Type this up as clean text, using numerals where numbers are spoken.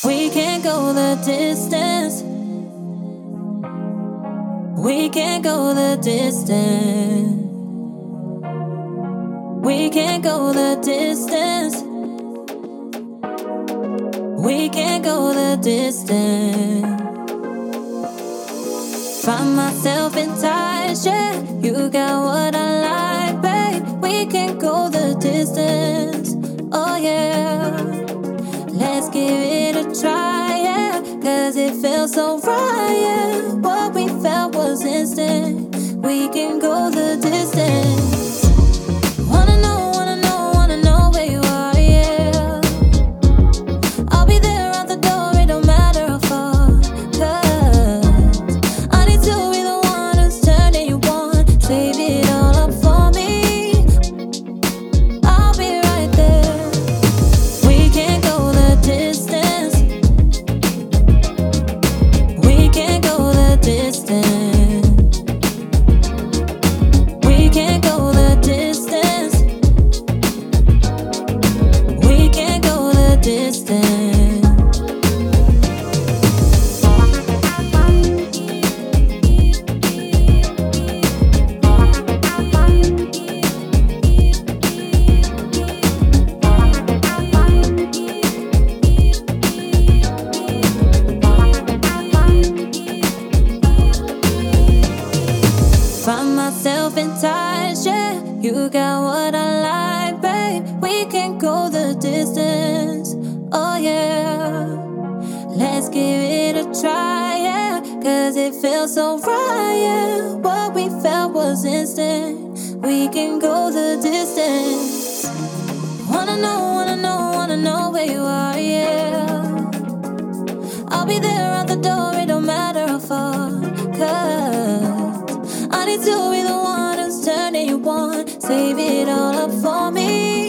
We can't go the distance. We can't go the distance. We can't go the distance. We can't go the distance. Find myself in ties, yeah. You got what I like, babe. We can't go the distance. Oh yeah. Let's give it a try, yeah. Cause it feels so right, yeah. What we felt was instant. We can go the distance. Wanna know where you are, yeah. I'll be there at the door, it don't matter how far. Cause I need to be the one who's turning you on. Save it all up for me. I'll be right there. We can't go the distance. We can't go the distance. We can't go the distance. We can't go the distance. Find myself in ties, yeah. You got what I like, babe. We can go the distance. Oh yeah. Let's give it a try, yeah. Cause it feels so right, yeah. What we felt was instant. We can go the distance. Wanna know where you are, yeah. I'll be there at the door, it don't matter how far. Cause I need to be the one who's turning you on. Save it all up for me.